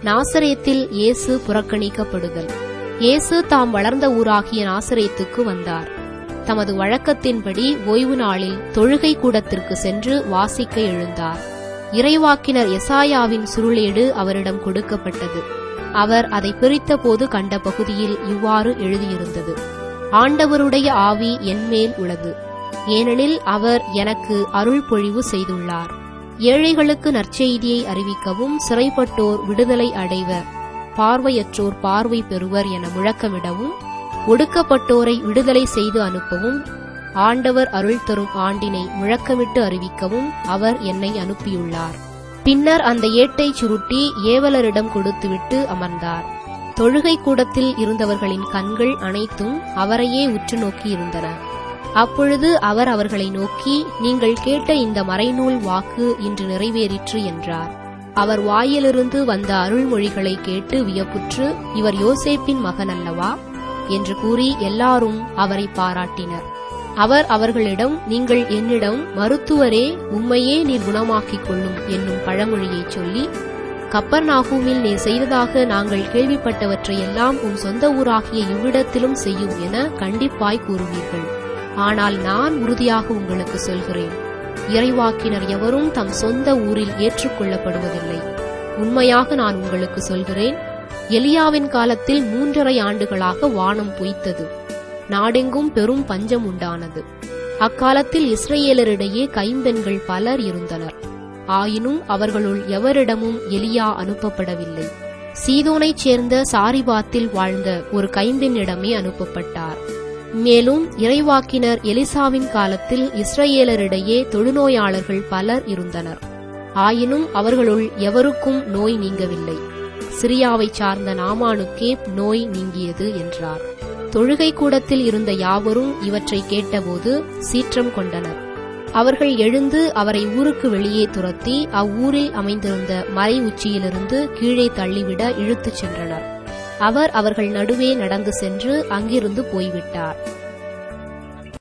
நாசரேத்தில் இயேசு புறக்கணிக்கப்படுதல். இயேசு தாம் வளர்ந்த ஊராகிய நாசரேத்துக்கு வந்தார். தமது வழக்கத்தின்படி ஓய்வு நாளில் தொழுகை கூடத்திற்கு சென்று வாசிக்க எழுந்தார். இறைவாக்கினர் எசாயாவின் சுருளேடு அவரிடம் கொடுக்கப்பட்டது. அவர் அதை பிரித்தபோது கண்ட பகுதியில் இவ்வாறு எழுதியிருந்தது: ஆண்டவருடைய ஆவி என்மேல் உள்ளது, ஏனெனில் அவர் எனக்கு அருள் பொழிவு செய்துள்ளார். ஏழைகளுக்கு நற்செய்தியை அறிவிக்கவும், சிறைப்பட்டோர் விடுதலை அடைவர், பார்வையற்றோர் பார்வை பெறுவர் என முழக்கமிடவும், ஒடுக்கப்பட்டோரை விடுதலை செய்து அனுப்பவும், ஆண்டவர் அருள் தரும் ஆண்டினை முழக்கமிட்டு அறிவிக்கவும் அவர் என்னை அனுப்பியுள்ளார். பின்னர் அந்த ஏட்டை சுருட்டி ஏவலரிடம் கொடுத்துவிட்டு அமர்ந்தார். தொழுகை கூடத்தில் இருந்தவர்களின் கண்கள் அனைத்தும் அவரையே உற்று நோக்கி இருந்தன. அப்பொழுது அவர் அவர்களை நோக்கி, நீங்கள் கேட்ட இந்த மறைநூல் வாக்கு இன்று நிறைவேறிற்று என்றார். அவர் வாயிலிருந்து வந்த அருள்மொழிகளை கேட்டு வியப்புற்று, இவர் யோசேப்பின் மகன் அல்லவா என்று கூறி எல்லாரும் அவரை பாராட்டினர். அவர் அவர்களிடம், நீங்கள் என்னிடம் மருத்துவரே உம்மையே நீர் குணமாக்கிக் கொள்ளும் என்னும் பழமொழியைச் சொல்லி, கப்பர்நாகூமில் நீர் செய்ததாக நாங்கள் கேள்விப்பட்டவற்றை எல்லாம் உம் சொந்த ஊராகிய இவ்விடத்திலும் செய்யும் என கண்டிப்பாய் கூறுவீர்கள். ஆனால் நான் உறுதியாக உங்களுக்கு சொல்கிறேன், இறைவாக்கினர் எவரும் தம் சொந்த ஊரில் ஏற்றுக்கொள்ளப்படுவதில்லை. உண்மையாக நான் உங்களுக்கு சொல்கிறேன், எலியாவின் காலத்தில் 3½ ஆண்டுகளாக வானம் பொய்த்தது, நாடெங்கும் பெரும் பஞ்சம் உண்டானது. அக்காலத்தில் இஸ்ரவேலரிடையே கைம்பெண்கள் பலர் இருந்தனர். ஆயினும் அவர்களுள் எவரிடமும் எலியா அனுப்பப்படவில்லை. சீதோனைச் சேர்ந்த சாரிபாத்தில் வாழ்ந்த ஒரு கைம்பெண்ணிடமே அனுப்பப்பட்டார். மேலும் இறைவாக்கினர் எலிசாவின் காலத்தில் இஸ்ரவேலரிடையே தொழுநோயாளர்கள் பலர் இருந்தனர். ஆயினும் அவர்களுள் எவருக்கும் நோய் நீங்கவில்லை. சிரியாவைச் சார்ந்த நாமானுக்கே நோய் நீங்கியது என்றார். தொழுகை கூடத்தில் இருந்த யாவரும் இவற்றை கேட்டபோது சீற்றம் கொண்டனர். அவர்கள் எழுந்து அவரை ஊருக்கு வெளியே துரத்தி அவ்வூரில் அமைந்திருந்த மலை உச்சியிலிருந்து கீழே தள்ளிவிட இழுத்துச் சென்றனர். அவர் அவர்கள் நடுவே நடந்து சென்று அங்கிருந்து போய்விட்டார்.